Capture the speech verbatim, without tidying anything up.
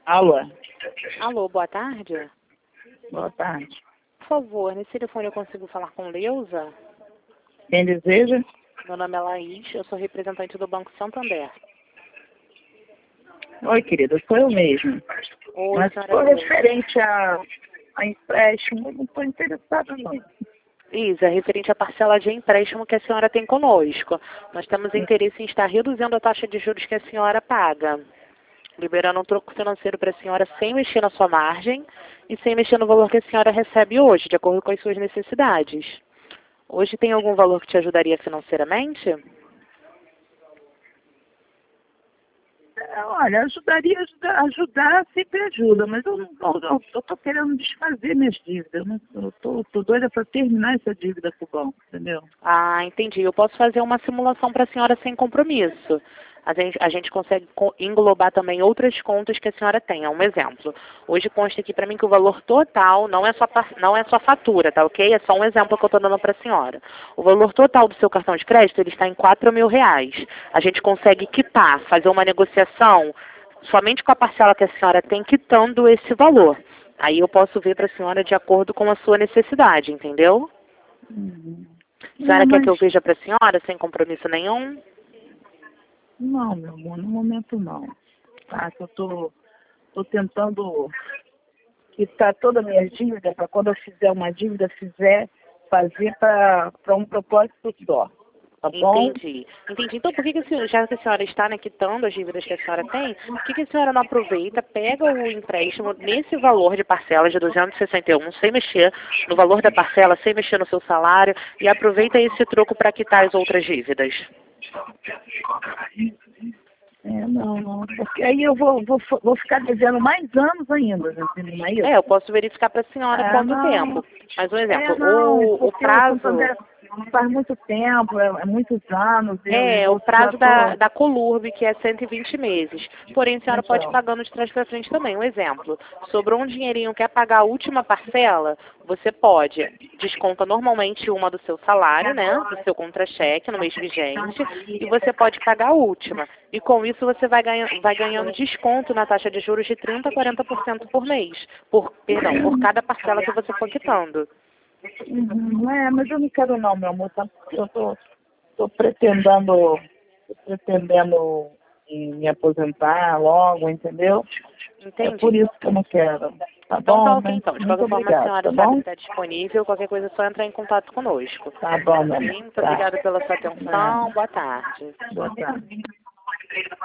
Alô, Alô, boa tarde. boa tarde. Por favor, nesse telefone eu consigo falar com Leusa? Quem deseja? Meu nome é Laís, eu sou representante do Banco Santander. Oi, querida, sou eu mesmo. Oi, Mas se senhora for Leusa. referente a, a empréstimo, eu não estou interessada não. Isso, é referente à parcela de empréstimo que a senhora tem conosco. Nós temos interesse em estar reduzindo a taxa de juros que a senhora paga, liberando um troco financeiro para a senhora sem mexer na sua margem e sem mexer no valor que a senhora recebe hoje, de acordo com as suas necessidades. Hoje tem algum valor que te ajudaria financeiramente? É, olha, ajudaria, ajudar, ajudar sempre ajuda, mas eu estou querendo desfazer minhas dívidas. Eu estou doida para terminar essa dívida com o banco, entendeu? Ah, entendi. Eu posso fazer uma simulação para a senhora sem compromisso. A gente, a gente consegue co- englobar também outras contas que a senhora tenha. Um exemplo. Hoje consta aqui para mim que o valor total não é só par- não é só fatura, tá ok? É só um exemplo que eu estou dando para a senhora. O valor total do seu cartão de crédito ele está em quatro mil reais. A gente consegue quitar, fazer uma negociação somente com a parcela que a senhora tem quitando esse valor. Aí eu posso ver para a senhora de acordo com a sua necessidade, entendeu? Uhum. A senhora Não, quer que eu mas veja para a senhora sem compromisso nenhum? não, meu amor, no momento não. Tá? Que eu estou tô, tô tentando quitar todas as minhas dívidas para quando eu fizer uma dívida, fizer, fazer para um propósito só. Tá bom? Entendi. Entendi. Então, por que, que a senhora, já que a senhora está né, quitando as dívidas que a senhora tem, por que, que a senhora não aproveita, pega o empréstimo nesse valor de parcela de duzentos e sessenta e um, sem mexer no valor da parcela, sem mexer no seu salário, e aproveita esse troco para quitar as outras dívidas? É, não, não. Porque aí eu vou, vou, vou ficar devendo mais anos ainda, entendeu? Não é isso? É, eu posso verificar para a senhora É, quanto não. tempo. Mas um É, exemplo, não, o, o porque o prazo. Santander faz muito tempo, é, é muitos anos, eu, É, o eu já prazo da, tô. da Colurb, que é cento e vinte meses. Porém, a senhora pode ir Então, pagando de trás para frente também. Um exemplo, sobrou um dinheirinho, quer pagar a última parcela, você pode, desconta normalmente uma do seu salário, né, do seu contra-cheque no mês vigente, e você pode pagar a última. E com isso você vai, ganha, vai ganhando desconto na taxa de juros de trinta a quarenta por cento por mês, por, perdão, por cada parcela que você for quitando. uhum, é, mas eu não quero não, meu amor, tá? Porque eu tô, tô pretendendo, tô pretendendo em me aposentar logo, entendeu? É por Entende? isso que eu não quero. Tá Então tá bom, ok né? então. De Muito qualquer forma, a obrigada, senhora tá sabe que bom? está disponível. Qualquer coisa é só entrar em contato conosco. Tá bom, meu Ok? amor. Muito Tá. obrigada pela sua Nada. atenção. Boa tarde. Boa tarde.